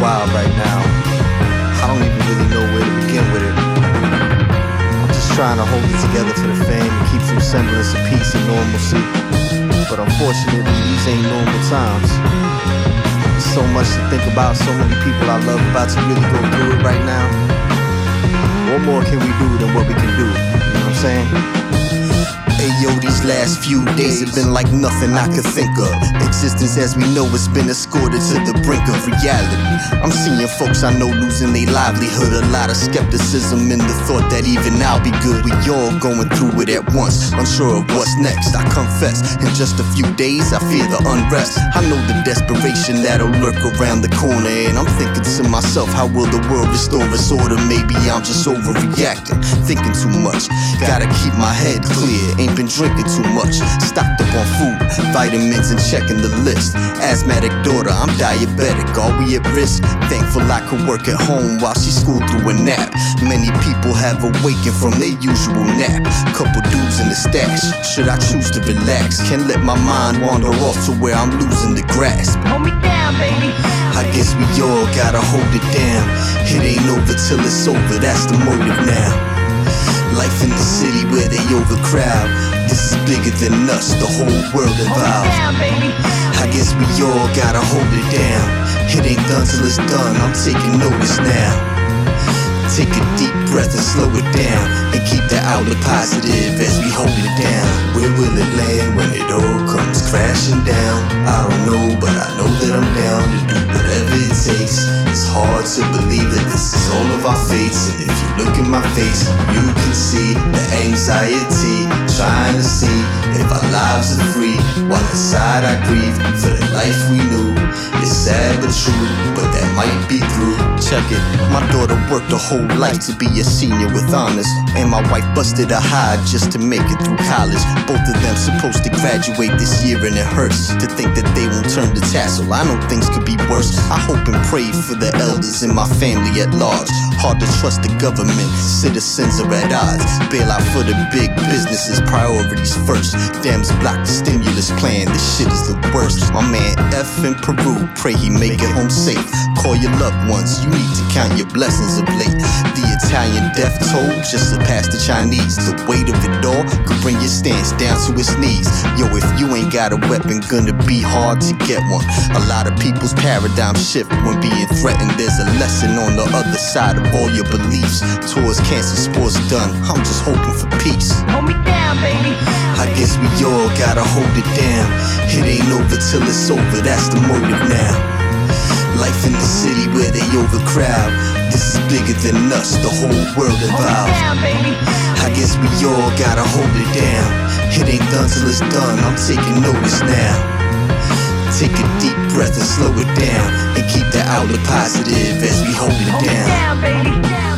wild right now. I don't even really know where to begin with it. I'm just trying to hold it together for the fam and keep some semblance of peace and normalcy. But unfortunately, these ain't normal times. There's so much to think about, so many people I love about to really go through it right now. What more can we do than what we can do? You know what I'm saying? Hey yo, these last few days have been like nothing I could think of. Existence as we know has been escorted to the brink of reality. I'm seeing folks I know losing their livelihood. A lot of skepticism in the thought that even I'll be good. We all going through it at once, unsure of what's next. I confess, in just a few days I fear the unrest. I know the desperation that'll lurk around the corner, and I'm thinking to myself, how will the world restore its order? Maybe I'm just overreacting, thinking too much. Gotta keep my head clear, ain't been drinking too much. Stocked up on food, vitamins, and checking the list. Asthmatic daughter, I'm diabetic. Are we at risk? Thankful I could work at home while she schooled through a nap. Many people have awakened from their usual nap. Couple dudes in the stash. Should I choose to relax? Can't let my mind wander off to where I'm losing the grasp. Hold me down, baby. I guess we all gotta hold it down. It ain't over till it's over, that's the motive now. Life in the city where they overcrowd. This is bigger than us, the whole world involved. I guess we all gotta hold it down. It ain't done till it's done, I'm taking notice now. Take a deep breath and slow it down, and keep the outlook positive as we hold it down. Where will it land when it all comes crashing down? I don't know, but I know that I'm down to do whatever it takes. It's hard to believe that this is all of our fates, and if you look in my face, you can see the anxiety, trying to see if our lives are free, while inside I grieve for the life we knew. It's sad but true, but that might be through. Check it, my daughter worked a whole life to be a senior with honors, and my wife busted a hide just to make it through college. Both of them supposed to graduate this year, and it hurts to think that they won't turn the tassel. I know things could be worse. I hope and pray for the elders in my family at large. Hard to trust the government, citizens are at odds. Bail out for the big businesses, priorities first. Dems block the stimulus plan, this shit is the worst. My man F in Peru, pray he make it home safe. Call your loved ones, you need to count your blessings of late. The Italian death toll just surpassed the Chinese. The weight of it all could bring your stance down to its knees. Yo, if you ain't got a weapon, gonna be hard to get one. A lot of people's paradigm shift when being threatened. There's a lesson on the other side of all your beliefs. Tours, cancer, sports done, I'm just hoping for peace. Hold me down, baby. I guess we all gotta hold it down. It ain't over till it's over, that's the motive now. Life in the city where they overcrowd. This is bigger than us, the whole world involved. I guess we all gotta hold it down. It ain't done till it's done, I'm taking notice now. Take a deep breath and slow it down, and keep the outlook positive as we hold it down.